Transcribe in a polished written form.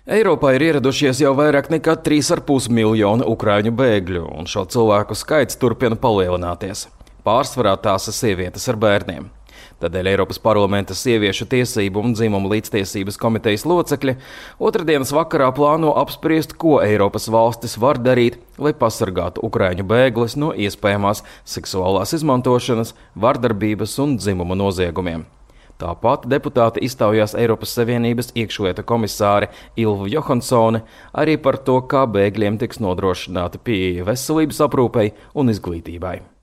Eiropā ir ieradušies jau vairāk nekā 3,5 miljoni ukraiņu bēgļu, un šo cilvēku skaits turpina palielināties. Pārsvarā tās ir sievietes ar bērniem. Tādēļ Eiropas parlamenta sieviešu tiesību un dzimumu līdztiesības komitejas locekļi otrdienas vakarā plāno apspriest, ko Eiropas valstis var darīt, lai pasargātu ukraiņu bēgļus no iespējamās seksuālās izmantošanas, vardarbības un dzimuma noziegumiem. Tāpat deputāti iztaujās Eiropas Savienības iekšlietu komisāre Ylva Johansone arī par to, kā bēgļiem tiks nodrošināta pieeja veselības aprūpei un izglītībai.